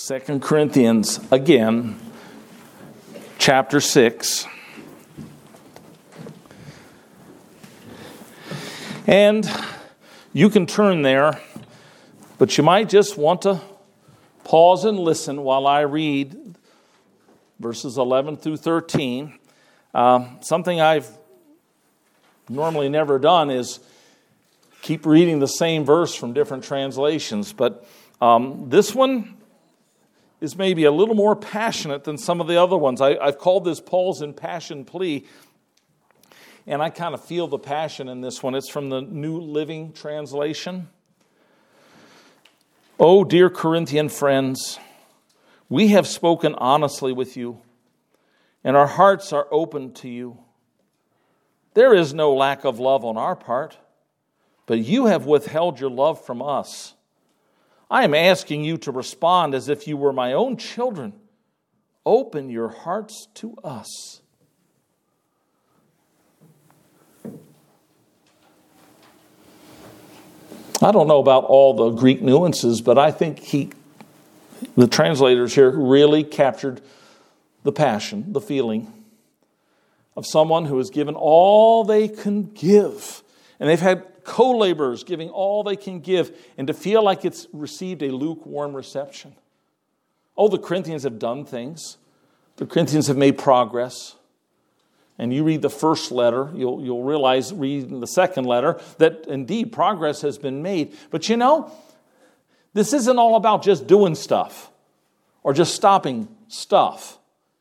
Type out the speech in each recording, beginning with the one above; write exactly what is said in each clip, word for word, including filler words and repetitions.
Second Corinthians, again, chapter six. And you can turn there, but you might just want to pause and listen while I read verses eleven through thirteen. Um, something I've normally never done is keep reading the same verse from different translations, but um, this one is maybe a little more passionate than some of the other ones. I, I've called this Paul's impassioned plea, and I kind of feel the passion in this one. It's from the New Living Translation. Oh, dear Corinthian friends, we have spoken honestly with you, and our hearts are open to you. There is no lack of love on our part, but you have withheld your love from us. I am asking you to respond as if you were my own children. Open your hearts to us. I don't know about all the Greek nuances, but I think he, the translators here really captured the passion, the feeling of someone who has given all they can give. And they've had co-laborers giving all they can give, and to feel like it's received a lukewarm reception. Oh, the Corinthians have done things. The Corinthians have made progress. And you read the first letter, you'll, you'll realize reading the second letter that indeed progress has been made. But you know, this isn't all about just doing stuff or just stopping stuff.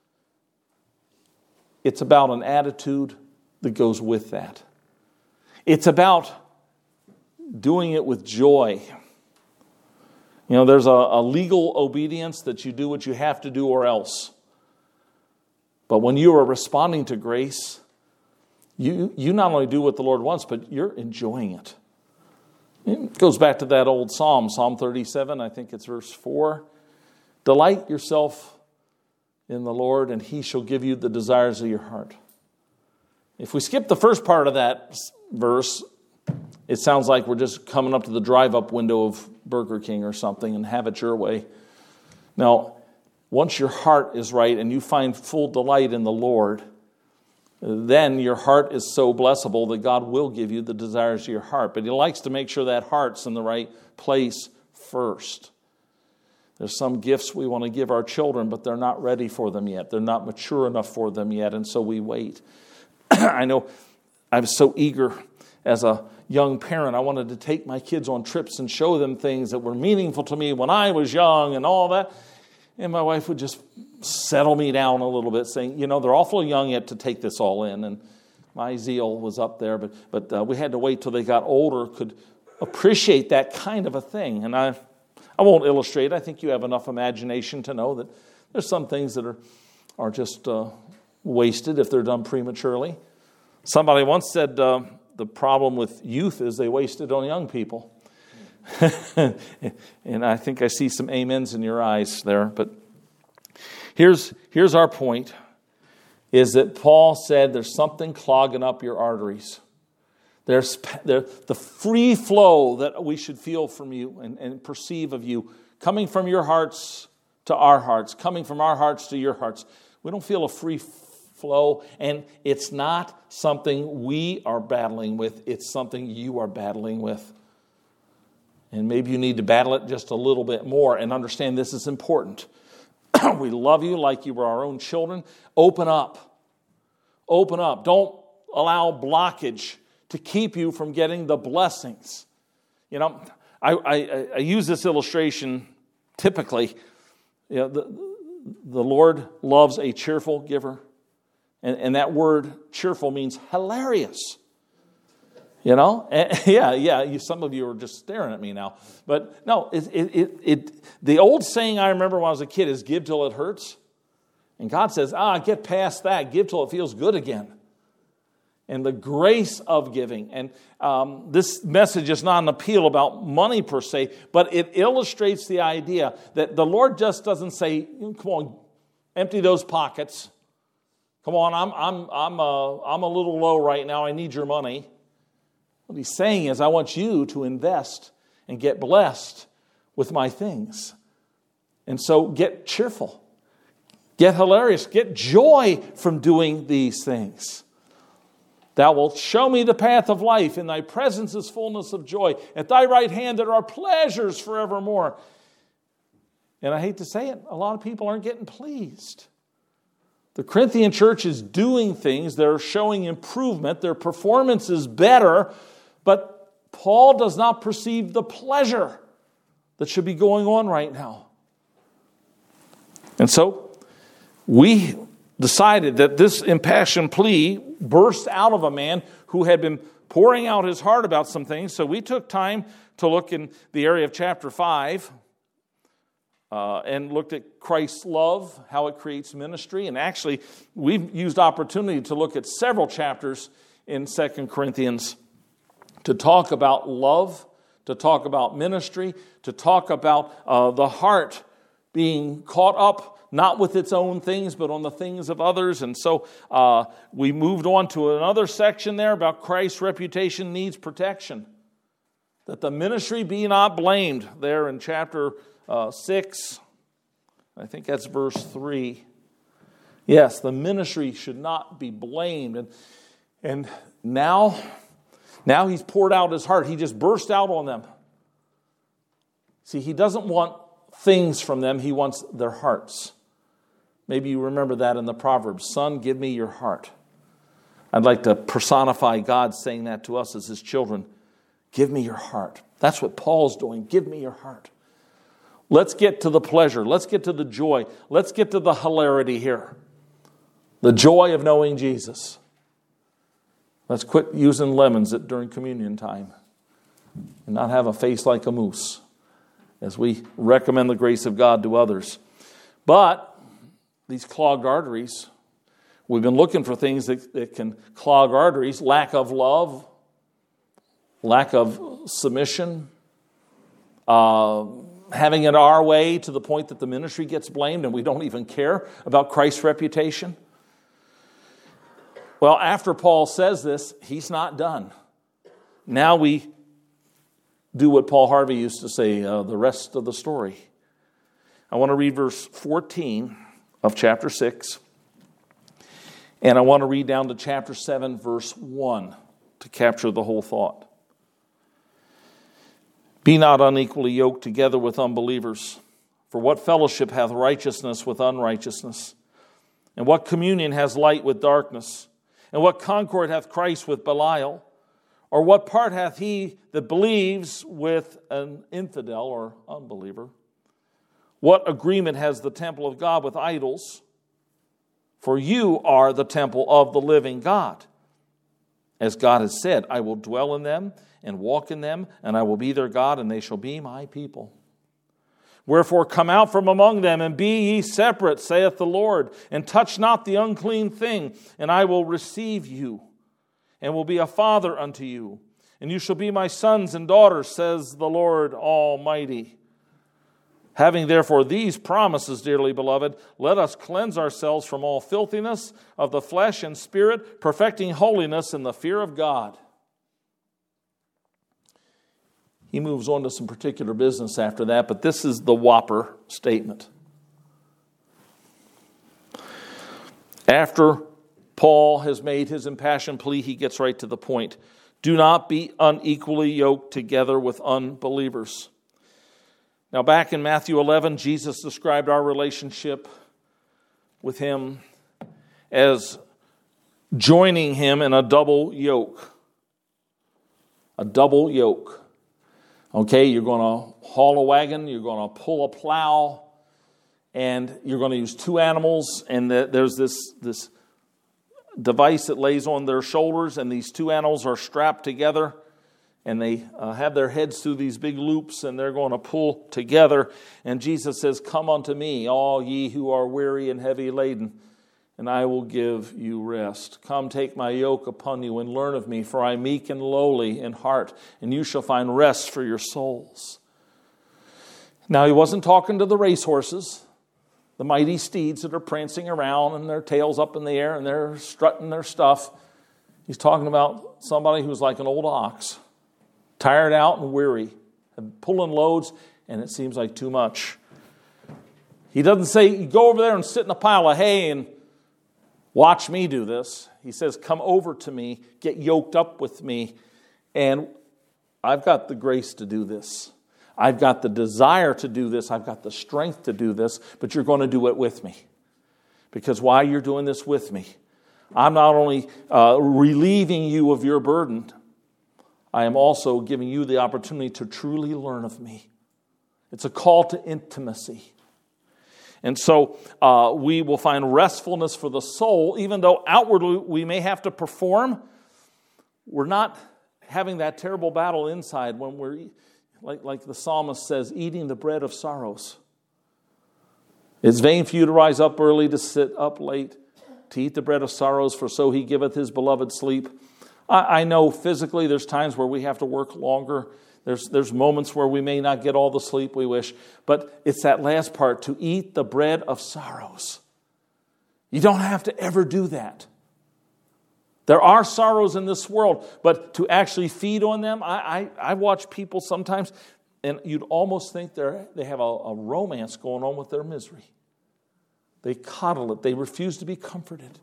It's about an attitude that goes with that. It's about doing it with joy. You know, there's a, a legal obedience that you do what you have to do or else. But when you are responding to grace, you, you not only do what the Lord wants, but you're enjoying it. It goes back to that old psalm, Psalm thirty-seven, I think it's verse four. Delight yourself in the Lord, and He shall give you the desires of your heart. If we skip the first part of that verse, it sounds like we're just coming up to the drive-up window of Burger King or something and have it your way. Now, once your heart is right and you find full delight in the Lord, then your heart is so blessable that God will give you the desires of your heart. But He likes to make sure that heart's in the right place first. There's some gifts we want to give our children, but they're not ready for them yet. They're not mature enough for them yet, and so we wait. I know I was so eager as a young parent. I wanted to take my kids on trips and show them things that were meaningful to me when I was young and all that. And my wife would just settle me down a little bit, saying, you know, they're awful young yet to take this all in. And my zeal was up there, but but uh, we had to wait till they got older, could appreciate that kind of a thing. And I, I won't illustrate. I think you have enough imagination to know that there's some things that are, are just uh, wasted if they're done prematurely. Somebody once said uh, the problem with youth is they waste it on young people. And I think I see some amens in your eyes there. But here's here's our point, is that Paul said there's something clogging up your arteries. There's there, the free flow that we should feel from you and, and perceive of you, coming from your hearts to our hearts, coming from our hearts to your hearts. We don't feel a free flow, and it's not something we are battling with. It's something you are battling with. And maybe you need to battle it just a little bit more and understand this is important. We love you like you were our own children. Open up. Open up. Don't allow blockage to keep you from getting the blessings. You know, I, I, I use this illustration typically. You know, the, the Lord loves a cheerful giver. And, and that word cheerful means hilarious. You know, and, yeah, yeah. You, some of you are just staring at me now, but no. It, it, it, it. The old saying I remember when I was a kid is "Give till it hurts," and God says, "Ah, get past that. Give till it feels good again." And the grace of giving, and um, this message is not an appeal about money per se, but it illustrates the idea that the Lord just doesn't say, "Come on, empty those pockets. Come on, I'm I'm I'm a, I'm a little low right now. I need your money." What He's saying is, I want you to invest and get blessed with my things. And so get cheerful. Get hilarious. Get joy from doing these things. Thou wilt show me the path of life. In thy presence is fullness of joy. At thy right hand there are pleasures forevermore. And I hate to say it, a lot of people aren't getting pleased. The Corinthian church is doing things. They're showing improvement. Their performance is better. But Paul does not perceive the pleasure that should be going on right now. And so we decided that this impassioned plea burst out of a man who had been pouring out his heart about some things. So we took time to look in the area of chapter five uh, and looked at Christ's love, how it creates ministry. And actually, we've used opportunity to look at several chapters in Second Corinthians to talk about love, to talk about ministry, to talk about uh, the heart being caught up not with its own things, but on the things of others. And so uh, we moved on to another section there about Christ's reputation needs protection. That the ministry be not blamed, there in chapter uh, six. I think that's verse three. Yes, the ministry should not be blamed. And, and now, now he's poured out his heart. He just burst out on them. See, he doesn't want things from them. He wants their hearts. Maybe you remember that in the Proverbs. Son, give me your heart. I'd like to personify God saying that to us as his children. Give me your heart. That's what Paul's doing. Give me your heart. Let's get to the pleasure. Let's get to the joy. Let's get to the hilarity here. The joy of knowing Jesus. Let's quit using lemons at, during communion time and not have a face like a moose as we recommend the grace of God to others. But these clogged arteries, we've been looking for things that, that can clog arteries. Lack of love, lack of submission, uh, having it our way to the point that the ministry gets blamed and we don't even care about Christ's reputation. Well, after Paul says this, he's not done. Now we do what Paul Harvey used to say, uh, the rest of the story. I want to read verse fourteen of chapter six. And I want to read down to chapter seven, verse one, to capture the whole thought. Be not unequally yoked together with unbelievers. For what fellowship hath righteousness with unrighteousness? And what communion has light with darkness? And what concord hath Christ with Belial? Or what part hath he that believes with an infidel or unbeliever? What agreement has the temple of God with idols? For you are the temple of the living God. As God has said, I will dwell in them and walk in them, and I will be their God, and they shall be my people. Wherefore come out from among them, and be ye separate, saith the Lord, and touch not the unclean thing, and I will receive you, and will be a father unto you. And you shall be my sons and daughters, says the Lord Almighty. Having therefore these promises, dearly beloved, let us cleanse ourselves from all filthiness of the flesh and spirit, perfecting holiness in the fear of God. He moves on to some particular business after that, but this is the whopper statement. After Paul has made his impassioned plea, he gets right to the point. Do not be unequally yoked together with unbelievers. Now, back in Matthew eleven, Jesus described our relationship with him as joining him in a double yoke. A double yoke. Okay, you're going to haul a wagon, you're going to pull a plow, and you're going to use two animals, and there's this, this device that lays on their shoulders, and these two animals are strapped together. And they uh, have their heads through these big loops, and they're going to pull together. And Jesus says, come unto me, all ye who are weary and heavy laden, and I will give you rest. Come, take my yoke upon you, and learn of me, for I am meek and lowly in heart, and you shall find rest for your souls. Now, he wasn't talking to the racehorses, the mighty steeds that are prancing around, and their tails up in the air, and they're strutting their stuff. He's talking about somebody who's like an old ox, tired out and weary, pulling loads, and it seems like too much. He doesn't say, go over there and sit in a pile of hay and watch me do this. He says, come over to me, get yoked up with me, and I've got the grace to do this. I've got the desire to do this. I've got the strength to do this, but you're going to do it with me. Because while you're doing this with me, I'm not only uh, relieving you of your burden, I am also giving you the opportunity to truly learn of me. It's a call to intimacy. And so uh, we will find restfulness for the soul, even though outwardly we may have to perform. We're not having that terrible battle inside when we're, like, like the psalmist says, eating the bread of sorrows. It's vain for you to rise up early, to sit up late, to eat the bread of sorrows, for so he giveth his beloved sleep. I, I know physically there's times where we have to work longer. There's, there's moments where we may not get all the sleep we wish. But it's that last part, to eat the bread of sorrows. You don't have to ever do that. There are sorrows in this world, but to actually feed on them, I, I, I watch people sometimes, and you'd almost think they're, they have a, a romance going on with their misery. They coddle it. They refuse to be comforted.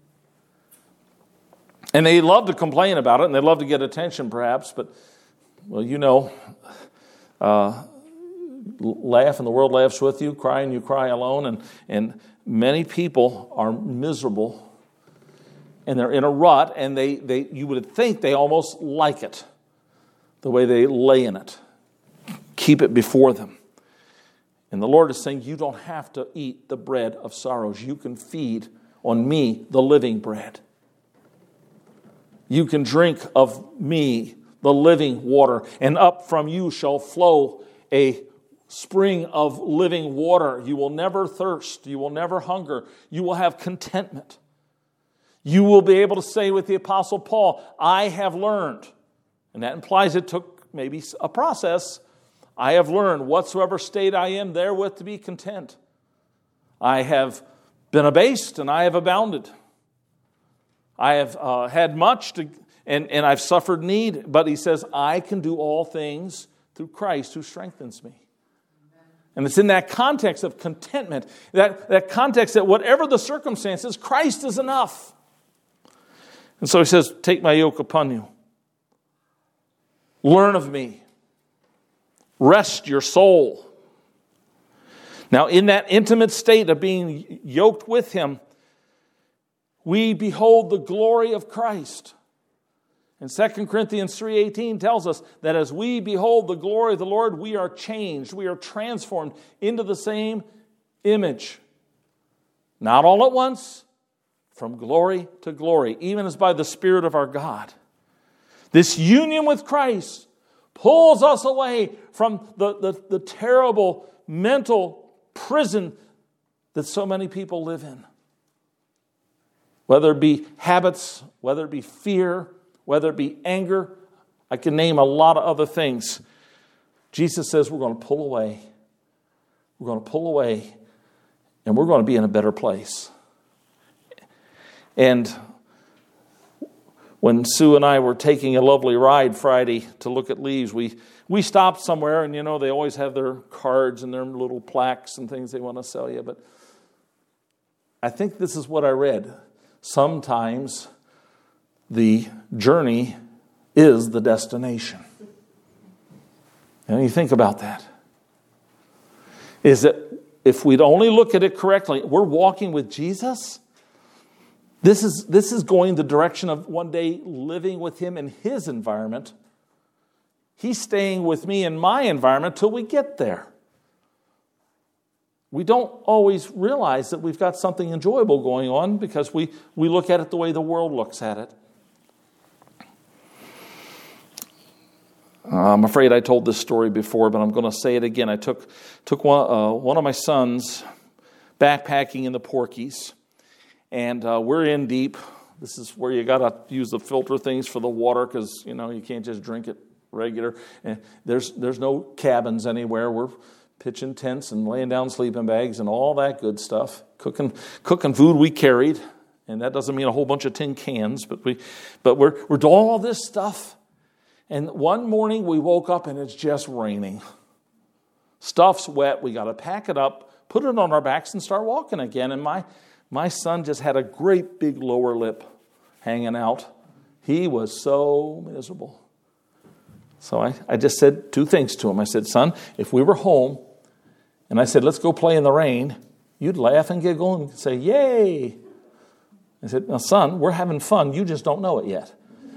And they love to complain about it, and they love to get attention perhaps, but, well, you know, uh, laugh and the world laughs with you, cry and you cry alone, and, and many people are miserable, and they're in a rut, and they, they you would think they almost like it, the way they lay in it. Keep it before them. And the Lord is saying, you don't have to eat the bread of sorrows. You can feed on me, the living bread. You can drink of me, the living water, and up from you shall flow a spring of living water. You will never thirst. You will never hunger. You will have contentment. You will be able to say with the Apostle Paul, I have learned. And that implies it took maybe a process. I have learned whatsoever state I am therewith to be content. I have been abased and I have abounded. I have uh, had much to, and, and I've suffered need. But he says, I can do all things through Christ who strengthens me. And it's in that context of contentment, that, that context that whatever the circumstances, Christ is enough. And so he says, take my yoke upon you. Learn of me. Rest your soul. Now, in that intimate state of being yoked with him, we behold the glory of Christ. And Second Corinthians three eighteen tells us that as we behold the glory of the Lord, we are changed. We are transformed into the same image. Not all at once, from glory to glory, even as by the Spirit of our God. This union with Christ pulls us away from the, the, the terrible mental prison that so many people live in. Whether it be habits, whether it be fear, whether it be anger, I can name a lot of other things. Jesus says we're going to pull away. We're going to pull away, and we're going to be in a better place. And when Sue and I were taking a lovely ride Friday to look at leaves, we, we stopped somewhere, and you know, they always have their cards and their little plaques and things they want to sell you. But I think this is what I read. Sometimes the journey is the destination. And you think about that. Is that if we'd only look at it correctly, we're walking with Jesus. This is, this is going the direction of one day living with him in his environment. He's staying with me in my environment till we get there. We don't always realize that we've got something enjoyable going on because we, we look at it the way the world looks at it. I'm afraid I told this story before, but I'm going to say it again. I took took one, uh, one of my sons backpacking in the Porkies, and uh, we're in deep. This is where you got to use the filter things for the water because, you know, you can't just drink it regular. And there's there's no cabins anywhere. We're pitching tents and laying down sleeping bags and all that good stuff. Cooking cooking food we carried, and that doesn't mean a whole bunch of tin cans, but we but we're we're doing all this stuff. And one morning we woke up and it's just raining. Stuff's wet. We got to pack it up, put it on our backs and start walking again. And my, my son just had a great big lower lip hanging out. He was so miserable. So I, I just said two things to him. I said, son, if we were home and I said, let's go play in the rain, you'd laugh and giggle and say, yay. I said, now, son, we're having fun. You just don't know it yet.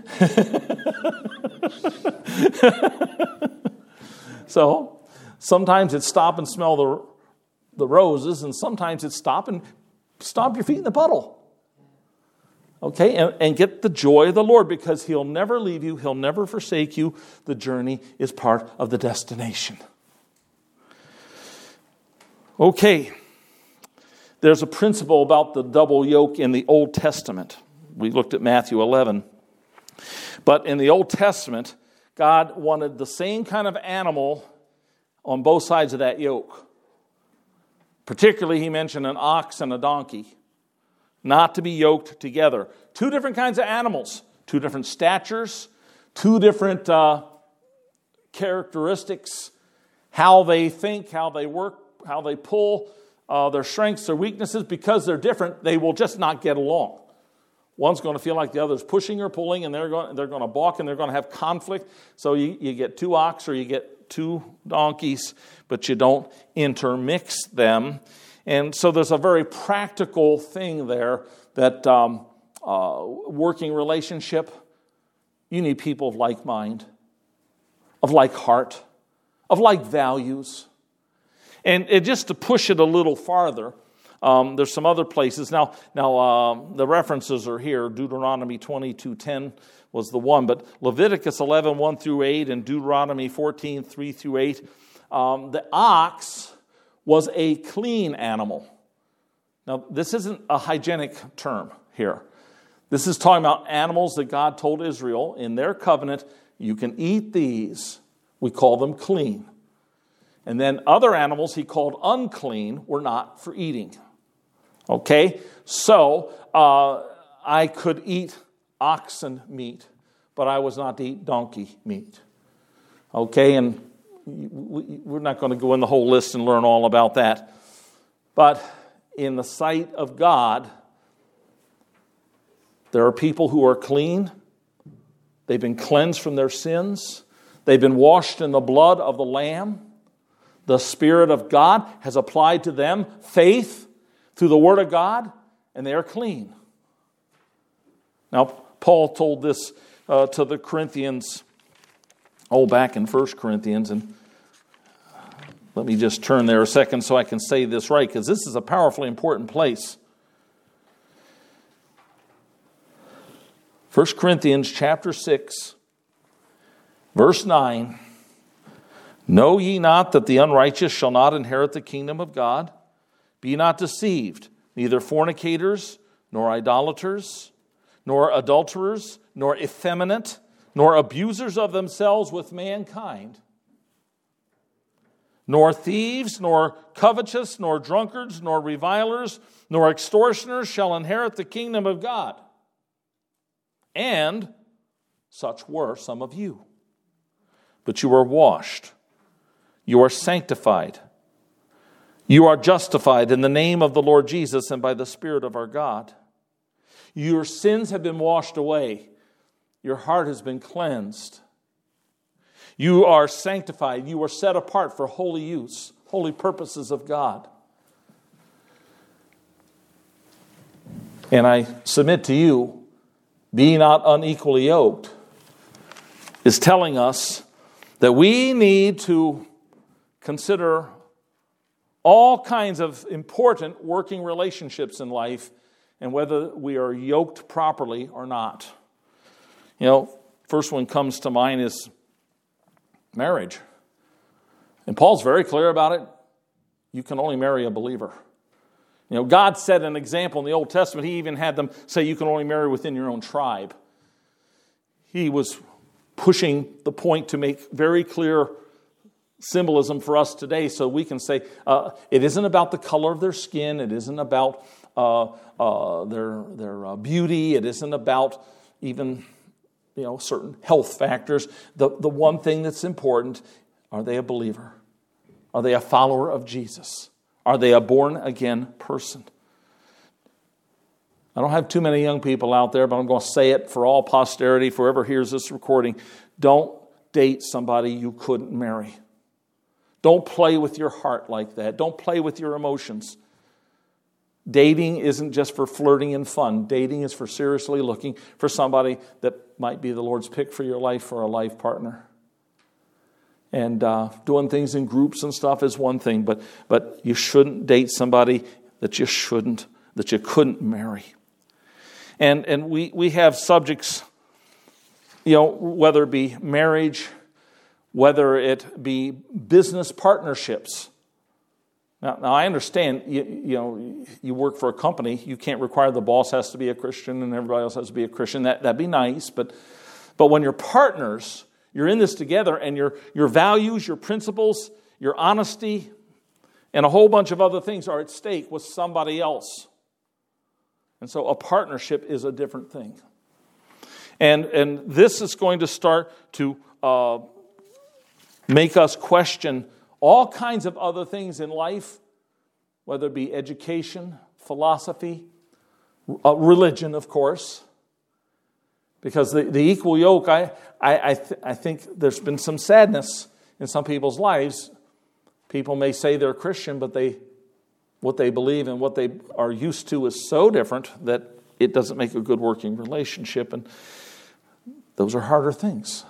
So sometimes it's stop and smell the, the roses, and sometimes it's stop and stomp your feet in the puddle. Okay, and, and get the joy of the Lord, because He'll never leave you. He'll never forsake you. The journey is part of the destination. Okay, there's a principle about the double yoke in the Old Testament. We looked at Matthew eleven. But in the Old Testament, God wanted the same kind of animal on both sides of that yoke. Particularly, He mentioned an ox and a donkey, not to be yoked together. Two different kinds of animals, two different statures, two different uh, characteristics, how they think, how they work, how they pull, uh, their strengths, their weaknesses. Because they're different, they will just not get along. One's going to feel like the other's pushing or pulling, and they're going, they're going to balk, and they're going to have conflict. So you, you get two ox or you get two donkeys, but you don't intermix them. And so there's a very practical thing there that um, uh, working relationship, you need people of like mind, of like heart, of like values. And it, just to push it a little farther, um, there's some other places. Now, now um, the references are here. Deuteronomy twenty-two ten was the one, but Leviticus eleven one through eight and Deuteronomy fourteen three through eight. Um, the ox was a clean animal. Now, this isn't a hygienic term here. This is talking about animals that God told Israel in their covenant, you can eat these. We call them clean. And then other animals he called unclean were not for eating. Okay? So, uh, I could eat oxen meat, but I was not to eat donkey meat. Okay? And we're not going to go in the whole list and learn all about that. But in the sight of God, there are people who are clean. They've been cleansed from their sins. They've been washed in the blood of the Lamb. The Spirit of God has applied to them faith through the Word of God, and they are clean. Now, Paul told this uh, to the Corinthians, oh, back in First Corinthians, and let me just turn there a second so I can say this right, because this is a powerfully important place. First Corinthians chapter six, verse nine. Know ye not that the unrighteous shall not inherit the kingdom of God? Be not deceived, neither fornicators, nor idolaters, nor adulterers, nor effeminate, nor abusers of themselves with mankind, nor thieves, nor covetous, nor drunkards, nor revilers, nor extortioners shall inherit the kingdom of God. And such were some of you. But you are washed, you are sanctified, you are justified in the name of the Lord Jesus and by the Spirit of our God. Your sins have been washed away. Your heart has been cleansed. You are sanctified. You are set apart for holy use, holy purposes of God. And I submit to you, be not unequally yoked is telling us that we need to consider all kinds of important working relationships in life and whether we are yoked properly or not. You know, first one comes to mind is marriage. And Paul's very clear about it. You can only marry a believer. You know, God set an example in the Old Testament. He even had them say you can only marry within your own tribe. He was pushing the point to make very clear symbolism for us today so we can say uh, it isn't about the color of their skin. It isn't about uh, uh, their, their uh, beauty. It isn't about even, you know, certain health factors. The, the one thing that's important, are they a believer? Are they a follower of Jesus? Are they a born-again person? I don't have too many young people out there, but I'm going to say it for all posterity, for whoever hears this recording. Don't date somebody you couldn't marry. Don't play with your heart like that. Don't play with your emotions. Dating isn't just for flirting and fun. Dating is for seriously looking for somebody that might be the Lord's pick for your life, for a life partner. And uh, doing things in groups and stuff is one thing, but but you shouldn't date somebody that you shouldn't, that you couldn't marry. And and we, we have subjects, you know, whether it be marriage, whether it be business partnerships. Now, now I understand, you, you know, you work for a company, you can't require the boss has to be a Christian and everybody else has to be a Christian. That, that'd be nice, but but when you're partners, you're in this together, and your your values, your principles, your honesty, and a whole bunch of other things are at stake with somebody else. And so a partnership is a different thing. And, and this is going to start to uh, make us question all kinds of other things in life, whether it be education, philosophy, uh, religion, of course. Because the, the equal yoke, I I I, th- I think there's been some sadness in some people's lives. People may say they're Christian, but they what they believe and what they are used to is so different that it doesn't make a good working relationship. And those are harder things.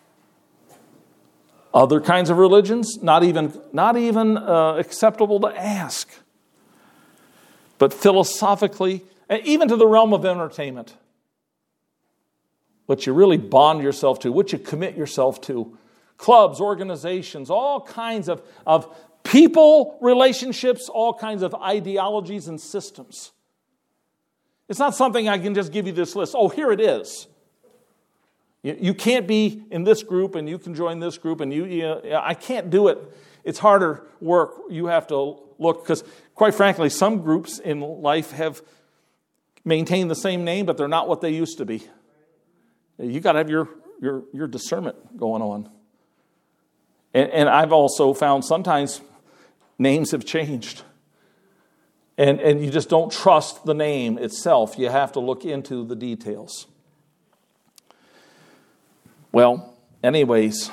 Other kinds of religions, not even not even uh, acceptable to ask. But philosophically, even to the realm of entertainment, what you really bond yourself to, what you commit yourself to, clubs, organizations, all kinds of, of people, relationships, all kinds of ideologies and systems. It's not something I can just give you this list. Oh, here it is. You, you can't be in this group and you can join this group and you, you I can't do it. It's harder work. You have to look, because quite frankly, some groups in life have maintained the same name, but they're not what they used to be. You got to have your, your, your discernment going on. And, and I've also found sometimes names have changed. And, and you just don't trust the name itself. You have to look into the details. Well, anyways,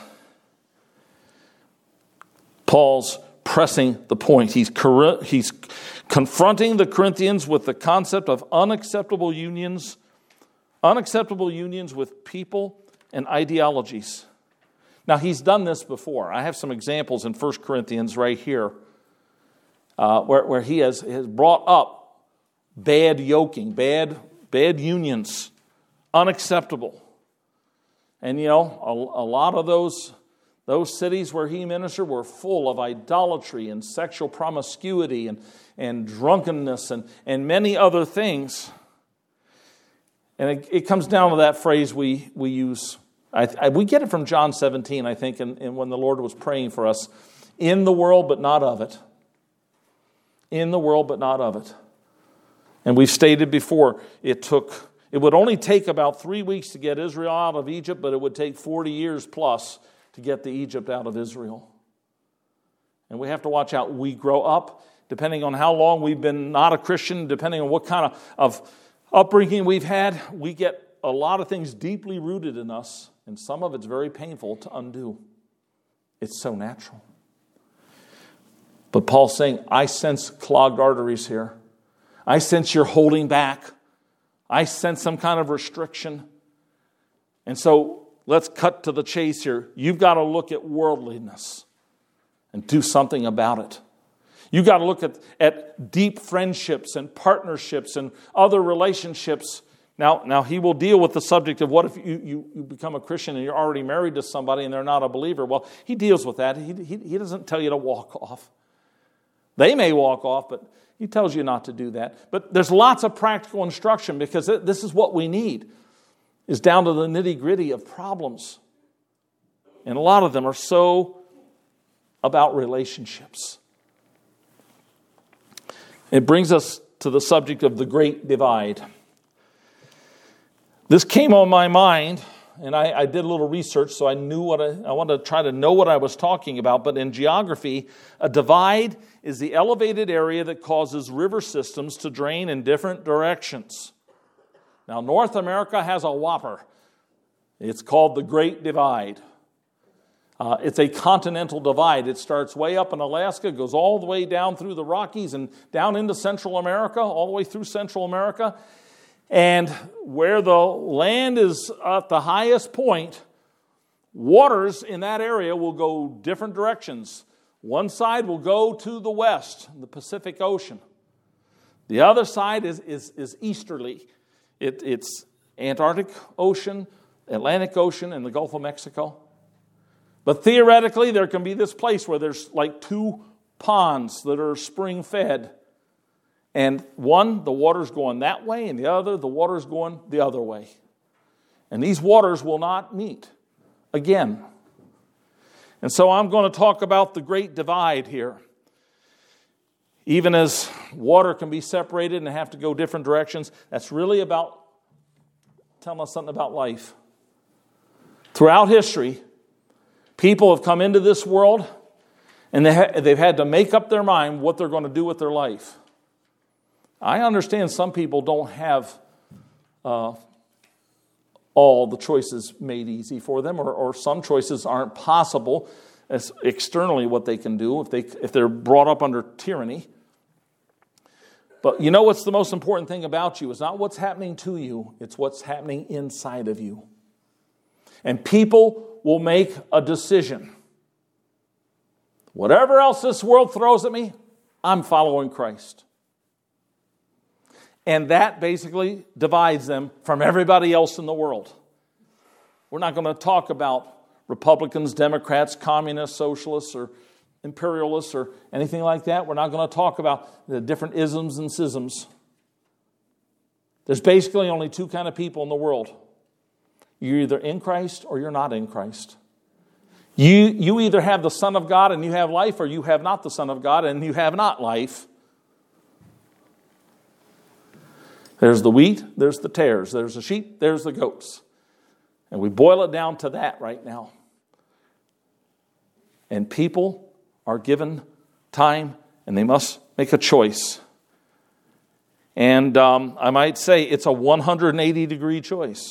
Paul's pressing the point. He's, he's confronting the Corinthians with the concept of unacceptable unions Unacceptable unions with people and ideologies. Now, he's done this before. I have some examples in First Corinthians right here uh, where, where he has, has brought up bad yoking, bad, bad unions, unacceptable. And, you know, a, a lot of those, those cities where he ministered were full of idolatry and sexual promiscuity and, and drunkenness and, and many other things. And it, it comes down to that phrase we we use. I, I, we get it from John seventeen, I think, and, and when the Lord was praying for us. In the world, but not of it. In the world, but not of it. And we've stated before, it took, it would only take about three weeks to get Israel out of Egypt, but it would take forty years plus to get the Egypt out of Israel. And we have to watch out. We grow up, depending on how long we've been not a Christian, depending on what kind of, of upbringing we've had, we get a lot of things deeply rooted in us, and some of it's very painful to undo. It's so natural. But Paul's saying, I sense clogged arteries here. I sense you're holding back. I sense some kind of restriction. And so let's cut to the chase here. You've got to look at worldliness and do something about it. You got to look at, at deep friendships and partnerships and other relationships. Now, now he will deal with the subject of what if you, you, you become a Christian and you're already married to somebody and they're not a believer. Well, he deals with that. He, he, he doesn't tell you to walk off. They may walk off, but he tells you not to do that. But there's lots of practical instruction, because this is what we need, is down to the nitty-gritty of problems. And a lot of them are so about relationships. It brings us to the subject of the Great Divide. This came on my mind and I, I did a little research, so I knew what I, I wanted to try to know what I was talking about. But in geography, a divide is the elevated area that causes river systems to drain in different directions. Now, North America has a whopper. It's called the Great Divide. Uh, it's a continental divide. It starts way up in Alaska, goes all the way down through the Rockies and down into Central America, all the way through Central America. And where the land is at the highest point, waters in that area will go different directions. One side will go to the west, the Pacific Ocean. The other side is, is, is easterly. It, it's Antarctic Ocean, Atlantic Ocean, and the Gulf of Mexico. But theoretically, there can be this place where there's like two ponds that are spring-fed. And one, the water's going that way, and the other, the water's going the other way. And these waters will not meet again. And so I'm going to talk about the Great Divide here. Even as water can be separated and have to go different directions, that's really about telling us something about life. Throughout history, people have come into this world and they ha- they've had to make up their mind what they're going to do with their life. I understand some people don't have uh, all the choices made easy for them, or, or some choices aren't possible as externally what they can do if, they, if they're brought up under tyranny. But you know what's the most important thing about you? It's not what's happening to you, it's what's happening inside of you. And people will make a decision. Whatever else this world throws at me, I'm following Christ. And that basically divides them from everybody else in the world. We're not going to talk about Republicans, Democrats, communists, socialists, or imperialists, or anything like that. We're not going to talk about the different isms and schisms. There's basically only two kind of people in the world. You're either in Christ or you're not in Christ. You, you either have the Son of God and you have life, or you have not the Son of God and you have not life. There's the wheat, there's the tares, there's the sheep, there's the goats. And we boil it down to that right now. And people are given time and they must make a choice. And um, I might say it's a one hundred eighty degree choice.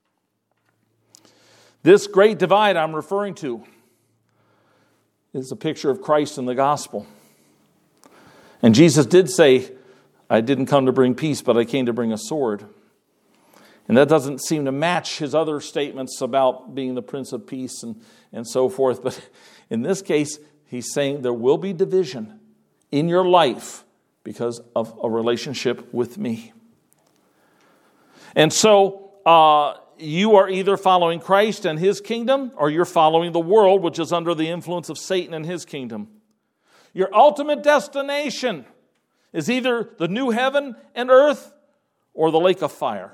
This great divide I'm referring to is a picture of Christ in the gospel. And Jesus did say, I didn't come to bring peace, but I came to bring a sword. And that doesn't seem to match his other statements about being the Prince of Peace and, and so forth. But in this case, he's saying there will be division in your life because of a relationship with me. And so, uh, you are either following Christ and his kingdom, or you're following the world, which is under the influence of Satan and his kingdom. Your ultimate destination is either the new heaven and earth or the lake of fire.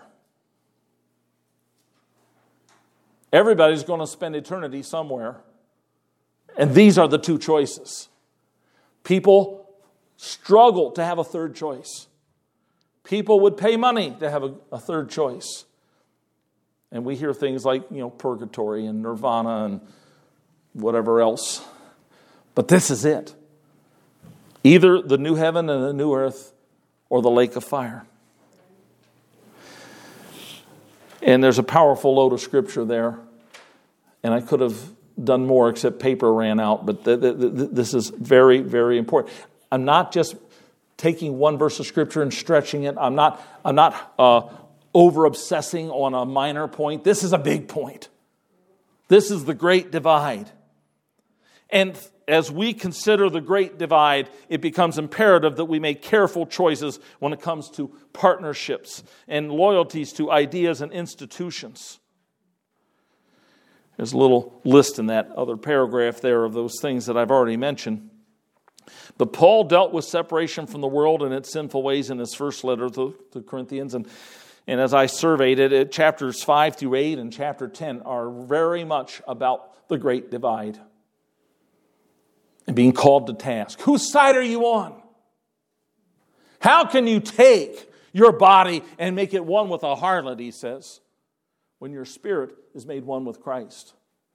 Everybody's going to spend eternity somewhere. And these are the two choices. People struggle to have a third choice. People would pay money to have a, a third choice. And we hear things like, you know, purgatory and nirvana and whatever else. But this is it. Either the new heaven and the new earth or the lake of fire. And there's a powerful load of scripture there. And I could have done more except paper ran out. But th- th- th- this is very, very important. I'm not just taking one verse of scripture and stretching it. I'm not, I'm not uh, over-obsessing on a minor point. This is a big point. This is the great divide. And as we consider the great divide, it becomes imperative that we make careful choices when it comes to partnerships and loyalties to ideas and institutions. There's a little list in that other paragraph there of those things that I've already mentioned. But Paul dealt with separation from the world and its sinful ways in his first letter to the Corinthians. And, and as I surveyed it, it, chapters five through eight and chapter ten are very much about the great divide. And being called to task. Whose side are you on? How can you take your body and make it one with a harlot, he says. when your spirit is made one with Christ.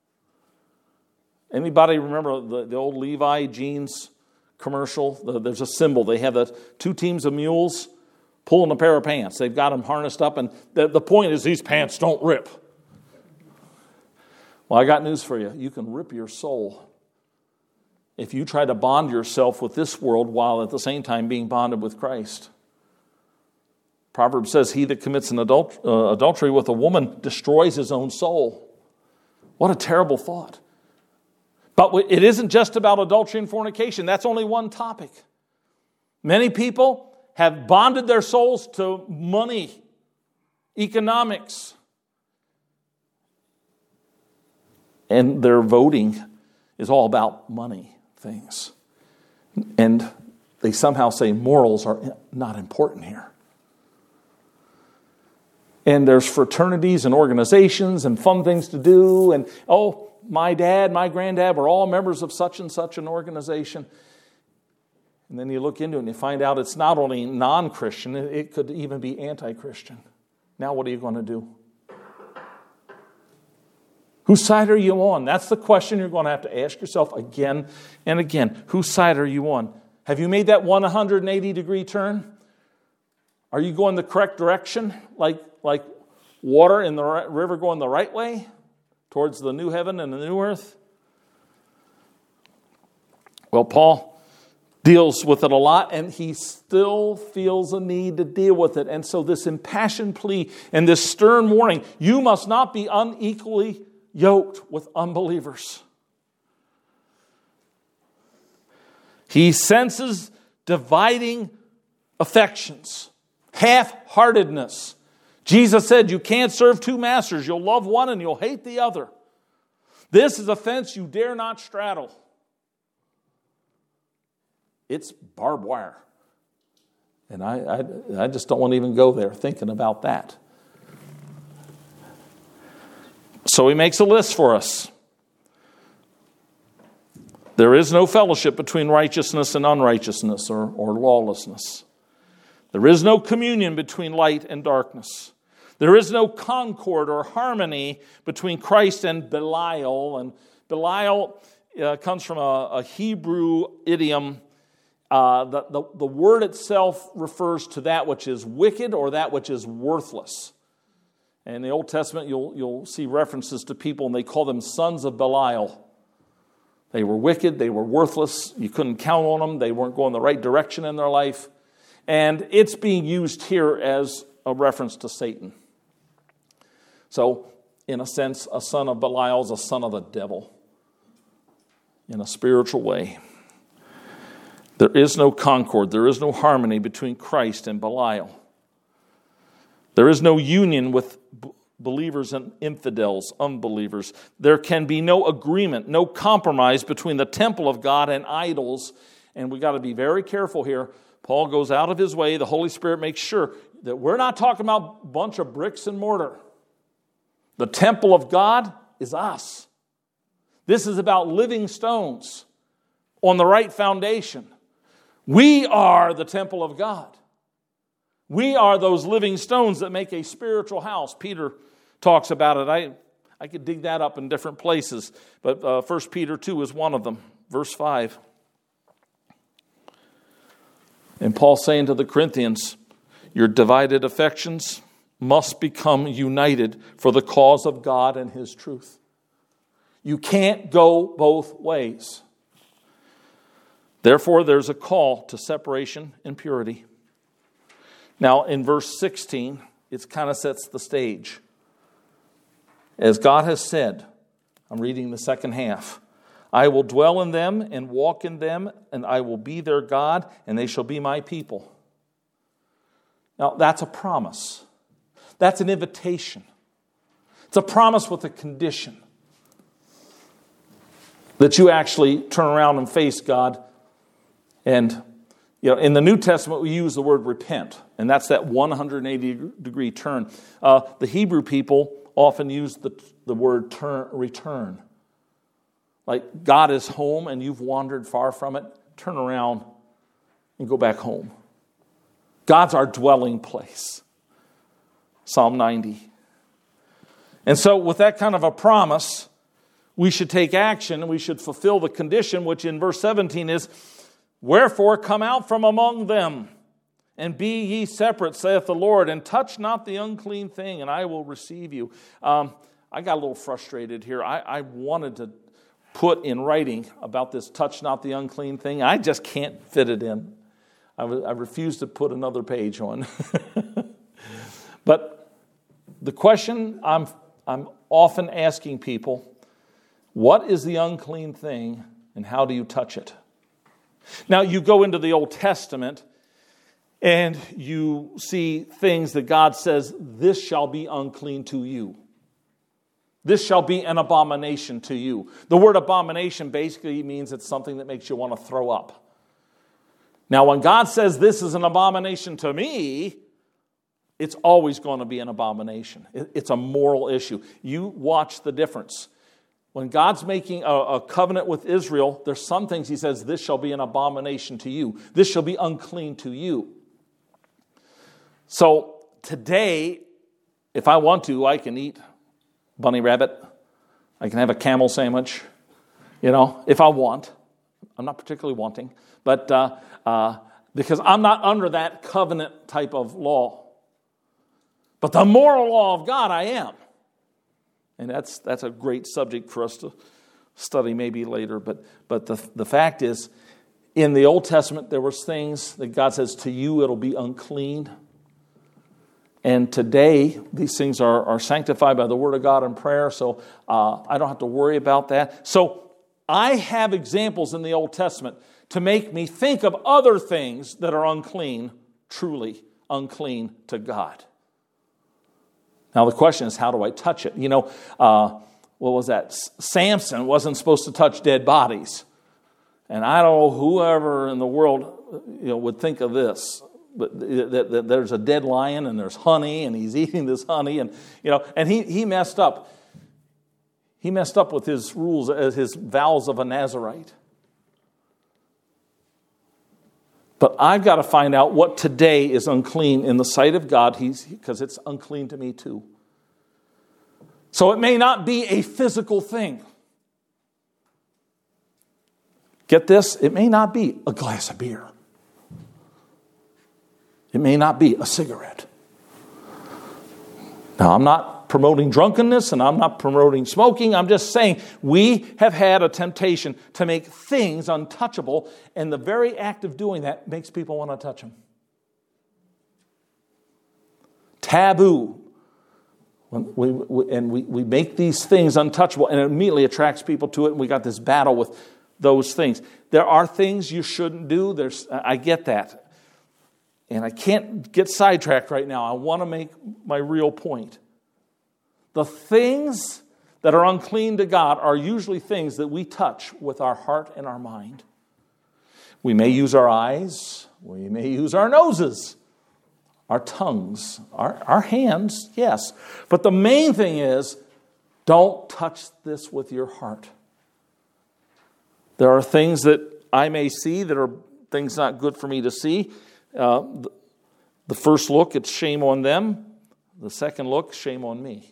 Anybody remember the, the old Levi jeans commercial? The, there's a symbol. They have the two teams of mules pulling a pair of pants. They've got them harnessed up, and the, the point is these pants don't rip. Well, I got news for you. You can rip your soul if you try to bond yourself with this world while at the same time being bonded with Christ. Proverbs says, he that commits an adult, uh, adultery with a woman destroys his own soul. What a terrible thought. But it isn't just about adultery and fornication. That's only one topic. Many people have bonded their souls to money, economics, and their voting is all about money things. And they somehow say morals are not important here. And there's fraternities and organizations and fun things to do. And, oh, my dad, my granddad were all members of such and such an organization. And then you look into it and you find out it's not only non-Christian, it could even be anti-Christian. Now what are you going to do? Whose side are you on? That's the question you're going to have to ask yourself again and again. Whose side are you on? Have you made that one hundred eighty degree turn? Are you going the correct direction? Like, like water in the river going the right way? Towards the new heaven and the new earth? Well, Paul deals with it a lot, and he still feels a need to deal with it. And so this impassioned plea and this stern warning, you must not be unequally yoked with unbelievers. He senses dividing affections, half-heartedness. Jesus said you can't serve two masters. You'll love one and you'll hate the other. This is a fence you dare not straddle. It's barbed wire. And I, I, I just don't want to even go there thinking about that. So he makes a list for us. There is no fellowship between righteousness and unrighteousness or, or lawlessness. There is no communion between light and darkness. There is no concord or harmony between Christ and Belial. And Belial uh, comes from a, a Hebrew idiom. Uh, the, the, the word itself refers to that which is wicked or that which is worthless. And in the Old Testament, you'll, you'll see references to people, and they call them sons of Belial. They were wicked. They were worthless. You couldn't count on them. They weren't going the right direction in their life. And it's being used here as a reference to Satan. So, in a sense, a son of Belial is a son of the devil in a spiritual way. There is no concord. There is no harmony between Christ and Belial. There is no union with b- believers and infidels, unbelievers. There can be no agreement, no compromise between the temple of God and idols. And we got to be very careful here. Paul goes out of his way. The Holy Spirit makes sure that we're not talking about a bunch of bricks and mortar. The temple of God is us. This is about living stones on the right foundation. We are the temple of God. We are those living stones that make a spiritual house. Peter talks about it. I, I could dig that up in different places, but uh, First Peter two is one of them. Verse five. And Paul's saying to the Corinthians, your divided affections must become united for the cause of God and His truth. You can't go both ways. Therefore, there's a call to separation and purity. Now, in verse sixteen, it kind of sets the stage. As God has said, I'm reading the second half, I will dwell in them and walk in them, and I will be their God, and they shall be my people. Now, that's a promise. That's an invitation. It's a promise with a condition. That you actually turn around and face God. And you know, in the New Testament, we use the word repent. And that's that one hundred eighty degree turn. Uh, the Hebrew people often use the, the word turn, return. Like God is home and you've wandered far from it. Turn around and go back home. God's our dwelling place. Psalm ninety. And so with that kind of a promise, we should take action and we should fulfill the condition, which in verse seventeen is, wherefore come out from among them, and be ye separate, saith the Lord, and touch not the unclean thing, and I will receive you. Um, I got a little frustrated here. I, I wanted to put in writing about this touch not the unclean thing. I just can't fit it in. I, w- I refuse to put another page on. But the question I'm I'm often asking people, what is the unclean thing and how do you touch it? Now you go into the Old Testament and you see things that God says, this shall be unclean to you. This shall be an abomination to you. The word abomination basically means it's something that makes you want to throw up. Now when God says this is an abomination to me, it's always going to be an abomination. It's a moral issue. You watch the difference. When God's making a, a covenant with Israel, there's some things he says, this shall be an abomination to you. This shall be unclean to you. So today, if I want to, I can eat bunny rabbit. I can have a camel sandwich, you know, if I want. I'm not particularly wanting, but uh, uh, because I'm not under that covenant type of law. But the moral law of God, I am. And that's that's a great subject for us to study maybe later. But but the, the fact is, in the Old Testament, there was things that God says, to you it'll be unclean. And today, these things are, are sanctified by the Word of God and prayer, so uh, I don't have to worry about that. So I have examples in the Old Testament to make me think of other things that are unclean, truly unclean to God. Now the question is, how do I touch it? You know, uh, what was that? S- Samson wasn't supposed to touch dead bodies. And I don't know whoever in the world you know, would think of this. But that, that there's a dead lion and there's honey and he's eating this honey and you know and he he messed up. He messed up with his rules as his vows of a Nazirite. But I've got to find out what today is unclean in the sight of God, he's because it's unclean to me too. So it may not be a physical thing. Get this? It may not be a glass of beer. It may not be a cigarette. Now, I'm not promoting drunkenness and I'm not promoting smoking. I'm just saying we have had a temptation to make things untouchable, and the very act of doing that makes people want to touch them. Taboo. When we, we, and we, we make these things untouchable, and it immediately attracts people to it, and we got this battle with those things. There are things you shouldn't do. There's, I get that. And I can't get sidetracked right now. I want to make my real point. The things that are unclean to God are usually things that we touch with our heart and our mind. We may use our eyes. We may use our noses, our tongues, our, our hands, yes. But the main thing is, don't touch this with your heart. There are things that I may see that are things not good for me to see. Uh, the, the first look, it's shame on them. The second look, shame on me.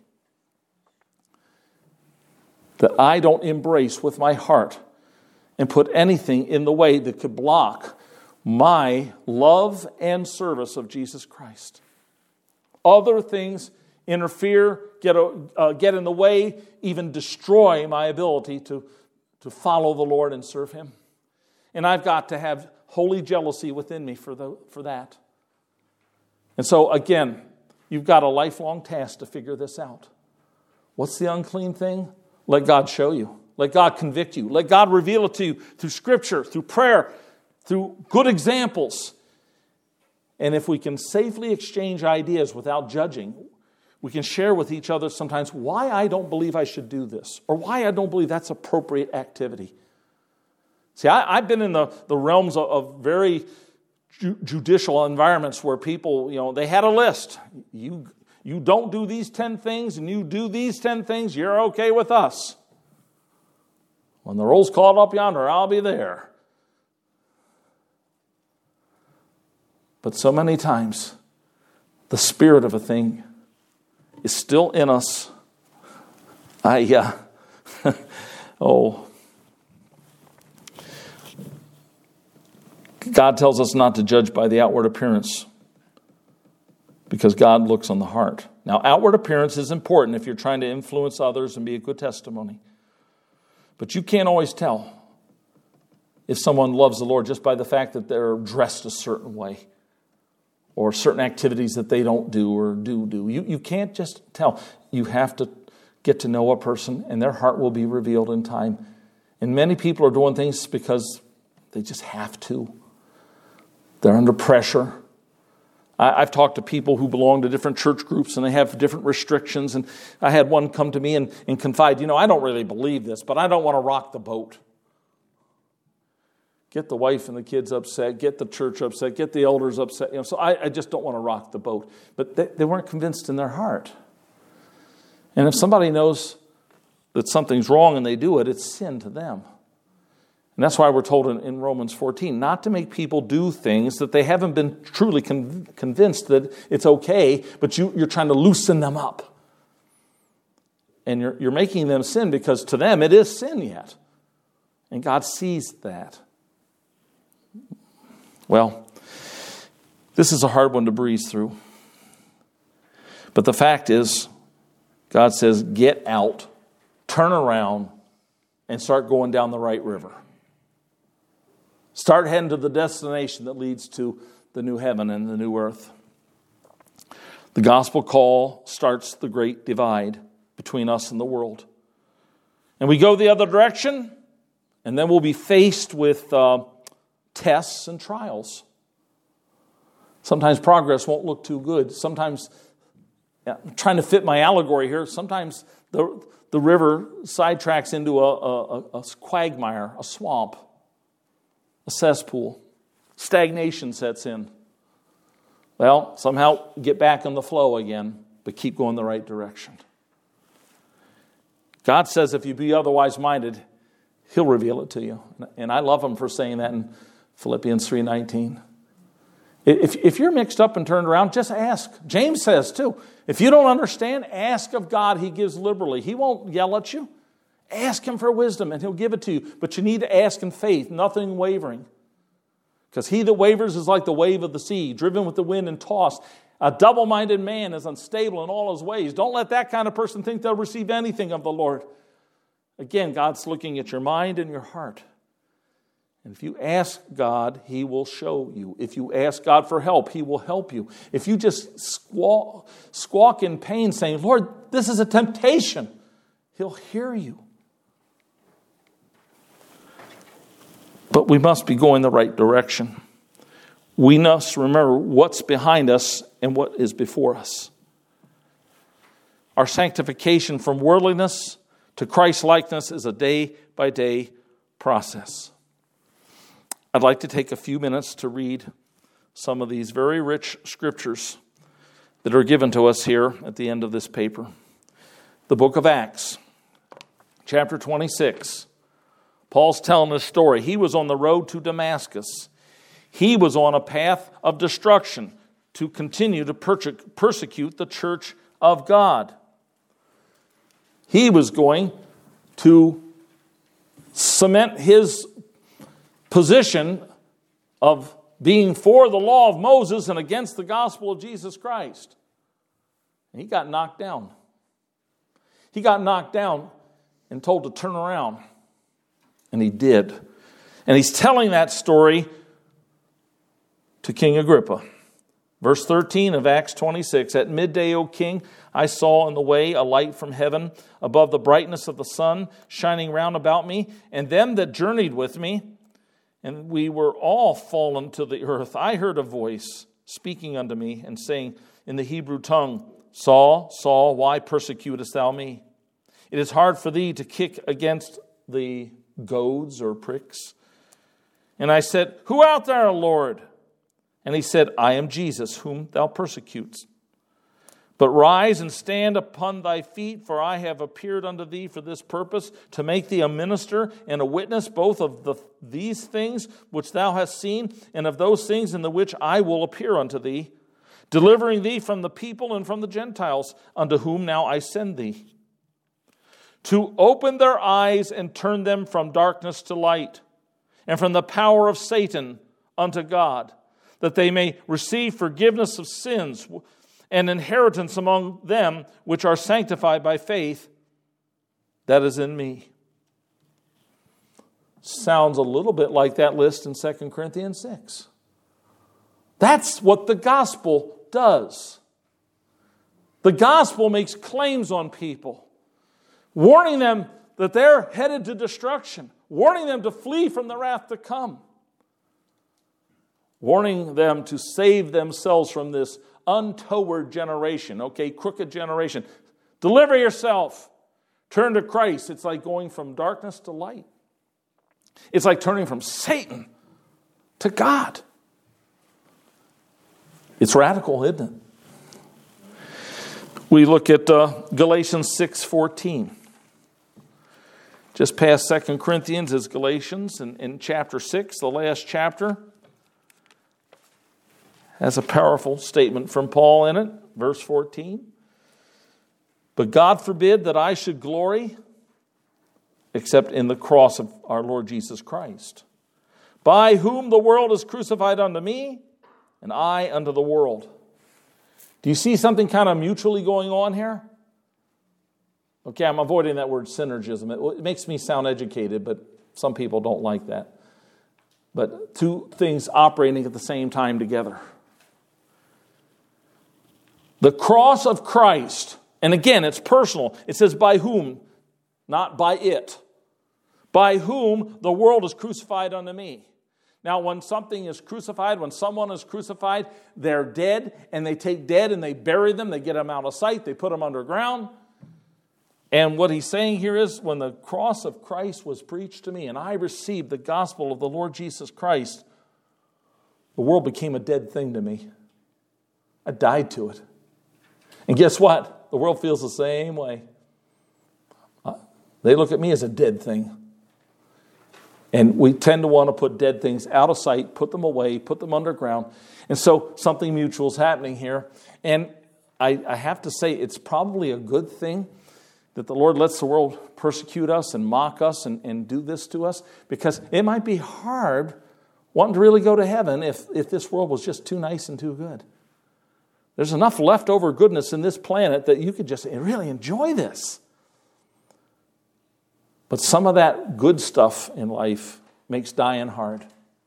That I don't embrace with my heart and put anything in the way that could block my love and service of Jesus Christ. Other things interfere, get, a, uh, get in the way, even destroy my ability to, to follow the Lord and serve Him. And I've got to have holy jealousy within me for the, for that. And so again, you've got a lifelong task to figure this out. What's the unclean thing? Let God show you. Let God convict you. Let God reveal it to you through Scripture, through prayer, through good examples. And if we can safely exchange ideas without judging, we can share with each other sometimes why I don't believe I should do this, or why I don't believe that's appropriate activity. See, I, I've been in the, the realms of, of very ju- judicial environments where people, you know, they had a list. You, you don't do these ten things and you do these ten things, you're okay with us. When the roll's called up yonder, I'll be there. But so many times, the spirit of a thing is still in us. I, uh, oh, God tells us not to judge by the outward appearance because God looks on the heart. Now, outward appearance is important if you're trying to influence others and be a good testimony. But you can't always tell if someone loves the Lord just by the fact that they're dressed a certain way or certain activities that they don't do or do do. You, you can't just tell. You have to get to know a person, and their heart will be revealed in time. And many people are doing things because they just have to. They're under pressure. I, I've talked to people who belong to different church groups, and they have different restrictions. And I had one come to me and, and confide, you know, I don't really believe this, but I don't want to rock the boat. Get the wife and the kids upset, get the church upset, get the elders upset. You know, so I, I just don't want to rock the boat. But they, they weren't convinced in their heart. And if somebody knows that something's wrong and they do it, it's sin to them. And that's why we're told in, in Romans fourteen not to make people do things that they haven't been truly con- convinced that it's okay, but you, you're trying to loosen them up. And you're, you're making them sin because to them it is sin yet. And God sees that. Well, this is a hard one to breeze through. But the fact is, God says, get out, turn around, and start going down the right river. Start heading to the destination that leads to the new heaven and the new earth. The gospel call starts the great divide between us and the world. And we go the other direction, and then we'll be faced with uh, tests and trials. Sometimes progress won't look too good. Sometimes, yeah, I'm trying to fit my allegory here, sometimes the, the river sidetracks into a, a, a quagmire, a swamp, a cesspool. Stagnation sets in. Well, somehow get back on the flow again, but keep going the right direction. God says if you be otherwise minded, He'll reveal it to you. And I love Him for saying that in Philippians three nineteen. If, if you're mixed up and turned around, just ask. James says too, if you don't understand, ask of God. He gives liberally. He won't yell at you. Ask Him for wisdom and He'll give it to you. But you need to ask in faith, nothing wavering. Because he that wavers is like the wave of the sea, driven with the wind and tossed. A double-minded man is unstable in all his ways. Don't let that kind of person think they'll receive anything of the Lord. Again, God's looking at your mind and your heart. And if you ask God, He will show you. If you ask God for help, He will help you. If you just squawk, squawk in pain saying, Lord, this is a temptation, He'll hear you. But we must be going the right direction. We must remember what's behind us and what is before us. Our sanctification from worldliness to Christ-likeness is a day-by-day process. I'd like to take a few minutes to read some of these very rich scriptures that are given to us here at the end of this paper. The book of Acts, chapter twenty-six. Paul's telling this story. He was on the road to Damascus. He was on a path of destruction to continue to persecute the church of God. He was going to cement his position of being for the law of Moses and against the gospel of Jesus Christ. And he got knocked down. He got knocked down and told to turn around. And he did. And he's telling that story to King Agrippa. Verse thirteen of Acts twenty-six, at midday, O king, I saw in the way a light from heaven above the brightness of the sun shining round about me, and them that journeyed with me, and we were all fallen to the earth. I heard a voice speaking unto me and saying in the Hebrew tongue, Saul, Saul, why persecutest thou me? It is hard for thee to kick against the goads or pricks. And I said, Who art thou, Lord? And he said, I am Jesus, whom thou persecutest. But rise and stand upon thy feet, for I have appeared unto thee for this purpose, to make thee a minister and a witness both of the, these things which thou hast seen, and of those things in the which I will appear unto thee, delivering thee from the people and from the Gentiles, unto whom now I send thee, to open their eyes and turn them from darkness to light, and from the power of Satan unto God, that they may receive forgiveness of sins and inheritance among them which are sanctified by faith that is in me. Sounds a little bit like that list in Second Corinthians six. That's what the gospel does. The gospel makes claims on people, warning them that they're headed to destruction, warning them to flee from the wrath to come, warning them to save themselves from this untoward generation, okay, crooked generation. Deliver yourself. Turn to Christ. It's like going from darkness to light. It's like turning from Satan to God. It's radical, isn't it? We look at uh, Galatians six fourteen. Just past Second Corinthians is Galatians, and in chapter six, the last chapter, has a powerful statement from Paul in it, verse fourteen. But God forbid that I should glory except in the cross of our Lord Jesus Christ, by whom the world is crucified unto me, and I unto the world. Do you see something kind of mutually going on here? Okay, I'm avoiding that word synergism. It, it makes me sound educated, but some people don't like that. But two things operating at the same time together. The cross of Christ, and again, it's personal. It says by whom, not by it. By whom the world is crucified unto me. Now, when something is crucified, when someone is crucified, they're dead, and they take dead and they bury them. They get them out of sight. They put them underground. And what he's saying here is, when the cross of Christ was preached to me, and I received the gospel of the Lord Jesus Christ, the world became a dead thing to me. I died to it. And guess what? The world feels the same way. They look at me as a dead thing. And we tend to want to put dead things out of sight, put them away, put them underground. And so something mutual is happening here. And I, I have to say, it's probably a good thing that the Lord lets the world persecute us and mock us and, and do this to us, because it might be hard wanting to really go to heaven if, if this world was just too nice and too good. There's enough leftover goodness in this planet that you could just really enjoy this. But some of that good stuff in life makes dying hard.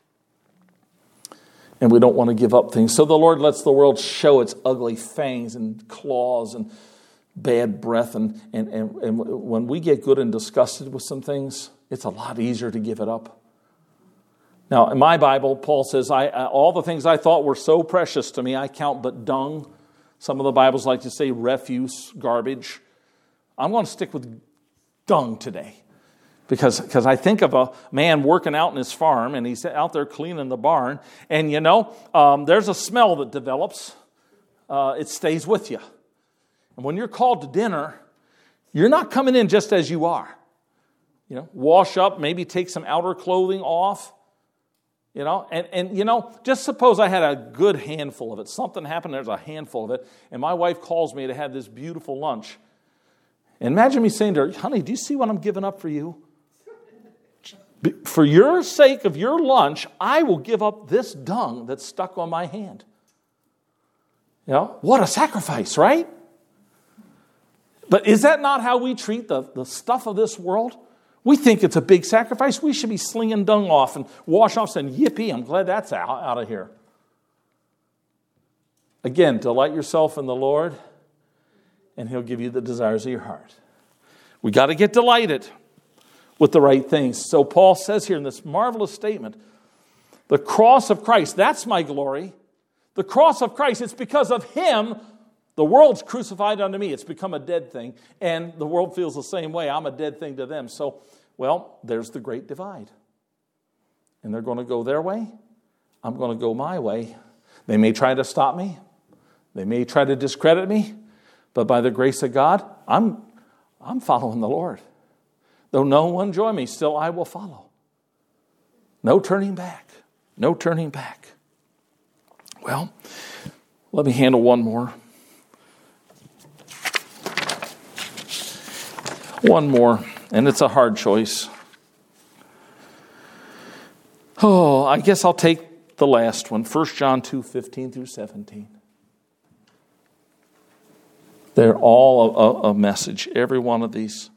And we don't want to give up things. So the Lord lets the world show its ugly fangs and claws and bad breath. And, and, and, and when we get good and disgusted with some things, it's a lot easier to give it up. Now, in my Bible, Paul says, I, I all the things I thought were so precious to me, I count but dung. Some of the Bibles like to say refuse, garbage. I'm going to stick with dung today. Because because I think of a man working out in his farm, and he's out there cleaning the barn, and you know, um, there's a smell that develops. Uh, it stays with you. And when you're called to dinner, you're not coming in just as you are. You know, wash up, maybe take some outer clothing off. You know, and, and you know, just suppose I had a good handful of it. Something happened, there's a handful of it, and my wife calls me to have this beautiful lunch. And imagine me saying to her, honey, do you see what I'm giving up for you? For your sake of your lunch, I will give up this dung that's stuck on my hand. You know, what a sacrifice, right? But is that not how we treat the, the stuff of this world? We think it's a big sacrifice. We should be slinging dung off and wash off saying, yippee, I'm glad that's out, out of here. Again, delight yourself in the Lord, and He'll give you the desires of your heart. We got to get delighted with the right things. So Paul says here in this marvelous statement, the cross of Christ, that's my glory. The cross of Christ, it's because of Him, the world's crucified unto me. It's become a dead thing, and the world feels the same way. I'm a dead thing to them. So, well, there's the great divide. And they're going to go their way. I'm going to go my way. They may try to stop me. They may try to discredit me. But by the grace of God, I'm, I'm following the Lord. Though no one join me, still I will follow. No turning back. No turning back. Well, let me handle one more. One more, and it's a hard choice. Oh, I guess I'll take the last one. First John two, fifteen through seventeen. They're all a, a message, every one of these.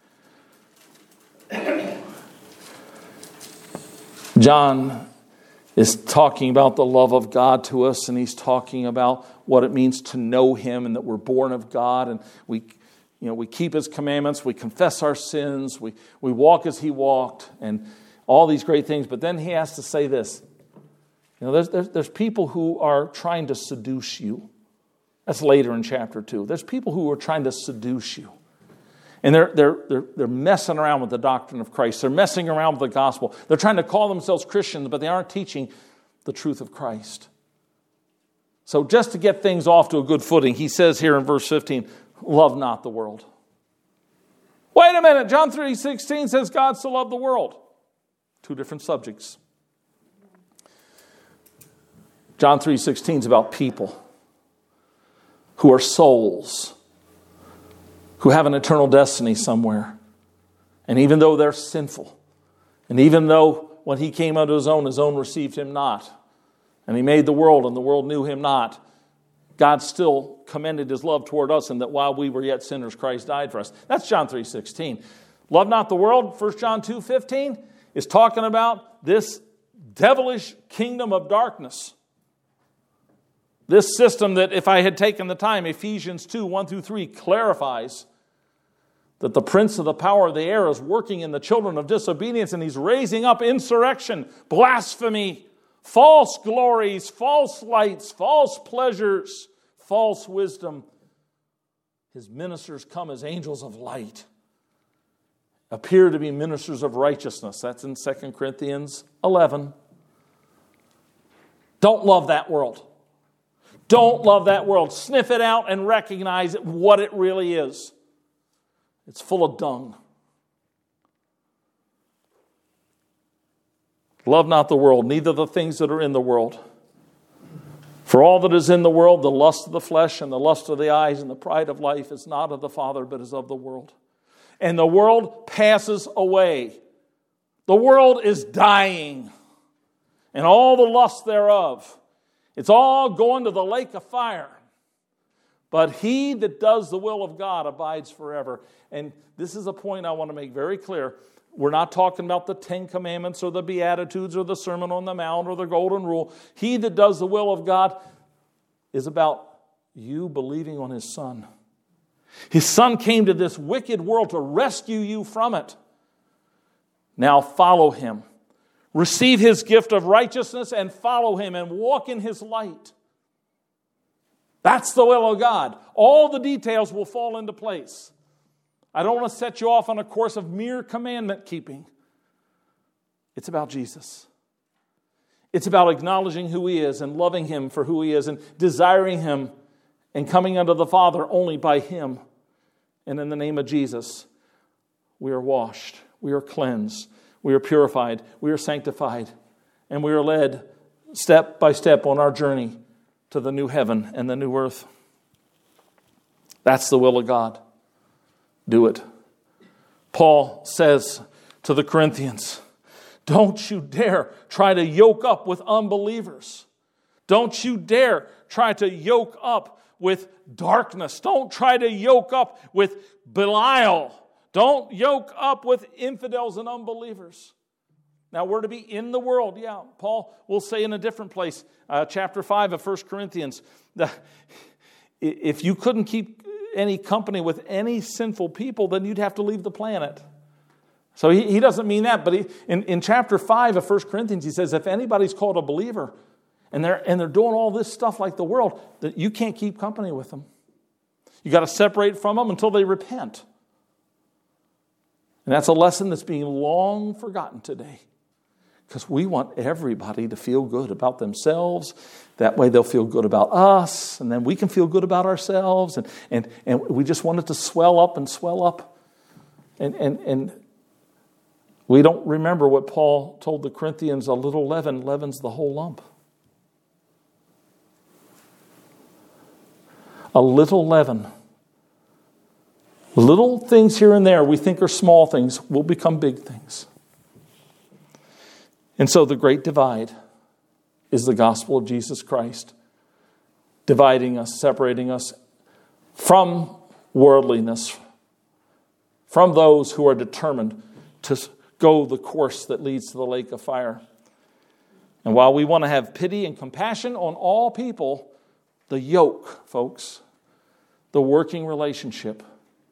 John is talking about the love of God to us, and he's talking about what it means to know him and that we're born of God, and we, you know, we keep his commandments, we confess our sins, we, we walk as he walked, and all these great things. But then he has to say this. You know, there's, there's, there's people who are trying to seduce you. That's later in chapter two. There's people who are trying to seduce you. And they're, they're, they're, they're messing around with the doctrine of Christ. They're messing around with the gospel. They're trying to call themselves Christians, but they aren't teaching the truth of Christ. So just to get things off to a good footing, he says here in verse fifteen, love not the world. Wait a minute, John three sixteen says God so loved the world. Two different subjects. John three sixteen is about people who are souls, who have an eternal destiny somewhere. And even though they're sinful, and even though when he came unto his own, his own received him not, and he made the world, and the world knew him not, God still commended his love toward us, and that while we were yet sinners, Christ died for us. That's John three sixteen. Love not the world, First John two fifteen, is talking about this devilish kingdom of darkness. This system that, if I had taken the time, Ephesians two, one through three clarifies that the prince of the power of the air is working in the children of disobedience, and he's raising up insurrection, blasphemy, false glories, false lights, false pleasures, false wisdom. His ministers come as angels of light, appear to be ministers of righteousness. That's in Second Corinthians eleven. Don't love that world. Don't love that world. Sniff it out and recognize what it really is. It's full of dung. Love not the world, neither the things that are in the world. For all that is in the world, the lust of the flesh and the lust of the eyes and the pride of life is not of the Father, but is of the world. And the world passes away. The world is dying, and all the lust thereof. It's all going to the lake of fire. But he that does the will of God abides forever. And this is a point I want to make very clear. We're not talking about the Ten Commandments or the Beatitudes or the Sermon on the Mount or the Golden Rule. He that does the will of God is about you believing on his Son. His Son came to this wicked world to rescue you from it. Now follow him. Receive his gift of righteousness and follow him and walk in his light. That's the will of God. All the details will fall into place. I don't want to set you off on a course of mere commandment keeping. It's about Jesus. It's about acknowledging who he is and loving him for who he is and desiring him and coming unto the Father only by him. And in the name of Jesus, we are washed, we are cleansed, we are purified, we are sanctified, and we are led step by step on our journey to the new heaven and the new earth. That's the will of God. Do it. Paul says to the Corinthians, don't you dare try to yoke up with unbelievers. Don't you dare try to yoke up with darkness. Don't try to yoke up with Belial. Don't yoke up with infidels and unbelievers. Now, we're to be in the world. Yeah, Paul will say in a different place, uh, chapter five of First Corinthians, the, if you couldn't keep any company with any sinful people, then you'd have to leave the planet. So he, he doesn't mean that, but he, in, in chapter five of First Corinthians, he says, if anybody's called a believer and they're, and they're doing all this stuff like the world, that you can't keep company with them. You got to separate from them until they repent. And that's a lesson that's being long forgotten today. Because we want everybody to feel good about themselves. That way they'll feel good about us. And then we can feel good about ourselves. And, and, and we just want it to swell up and swell up. And, and, and we don't remember what Paul told the Corinthians, a little leaven leavens the whole lump. A little leaven Little things here and there we think are small things will become big things. And so the great divide is the gospel of Jesus Christ, dividing us, separating us from worldliness, from those who are determined to go the course that leads to the lake of fire. And while we want to have pity and compassion on all people, the yoke, folks, the working relationship.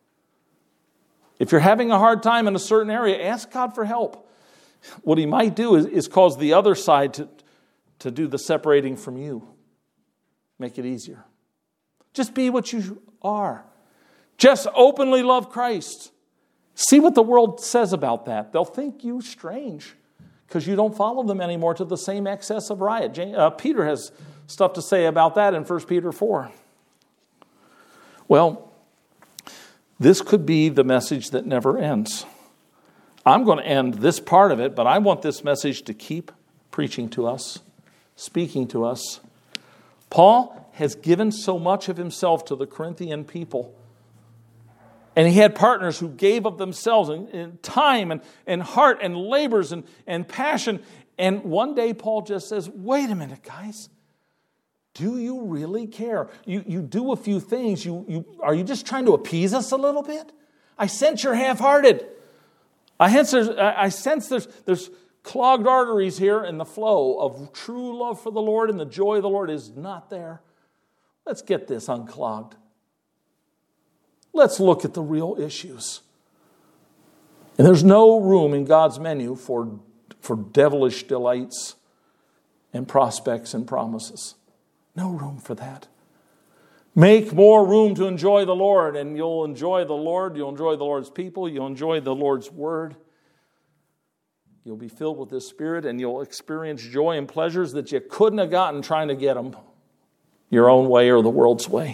If you're having a hard time in a certain area, ask God for help. What he might do is, is cause the other side to, to do the separating from you. Make it easier. Just be what you are. Just openly love Christ. See what the world says about that. They'll think you strange because you don't follow them anymore to the same excess of riot. James, uh, Peter has stuff to say about that in First Peter four. Well, this could be the message that never ends. I'm going to end this part of it, but I want this message to keep preaching to us, speaking to us. Paul has given so much of himself to the Corinthian people. And he had partners who gave of themselves in, in time and, and heart and labors and, and passion. And one day Paul just says, wait a minute, guys. Do you really care? You, you do a few things. You, you, are you just trying to appease us a little bit? I sense you're half-hearted. I sense there's, I sense there's, there's clogged arteries here, and the flow of true love for the Lord and the joy of the Lord is not there. Let's get this unclogged. Let's look at the real issues. And there's no room in God's menu for, for devilish delights and prospects and promises. No room for that. Make more room to enjoy the Lord, and you'll enjoy the Lord. You'll enjoy the Lord's people. You'll enjoy the Lord's word. You'll be filled with His Spirit, and you'll experience joy and pleasures that you couldn't have gotten trying to get them your own way or the world's way.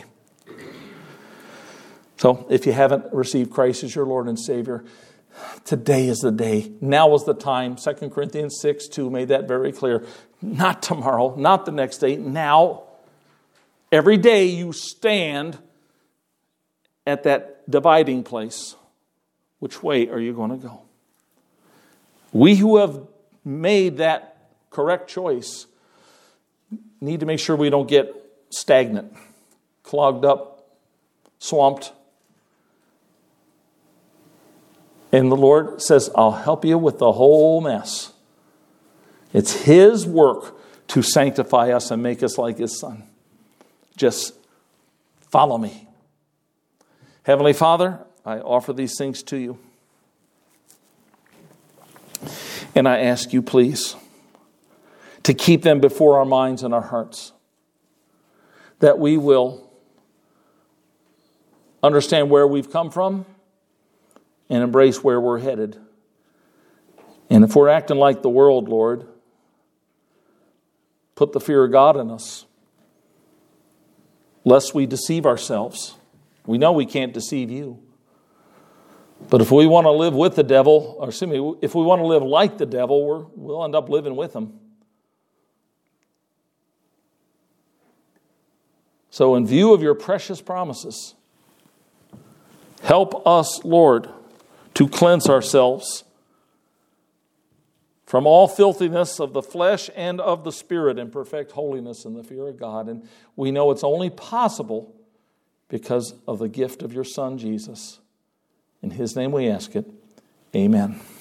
So if you haven't received Christ as your Lord and Savior, today is the day. Now is the time. Second Corinthians six two made that very clear. Not tomorrow, not the next day, now. Every day you stand at that dividing place. Which way are you going to go? We who have made that correct choice need to make sure we don't get stagnant, clogged up, swamped. And the Lord says, I'll help you with the whole mess. It's His work to sanctify us and make us like His Son. Just follow me. Heavenly Father, I offer these things to you. And I ask you, please, to keep them before our minds and our hearts. That we will understand where we've come from and embrace where we're headed. And if we're acting like the world, Lord, put the fear of God in us, lest we deceive ourselves. We know we can't deceive you. But if we want to live with the devil, or excuse me, if we want to live like the devil, we're, we'll end up living with him. So in view of your precious promises, help us, Lord, to cleanse ourselves from all filthiness of the flesh and of the spirit and perfect holiness in the fear of God. And we know it's only possible because of the gift of your Son, Jesus. In His name we ask it. Amen.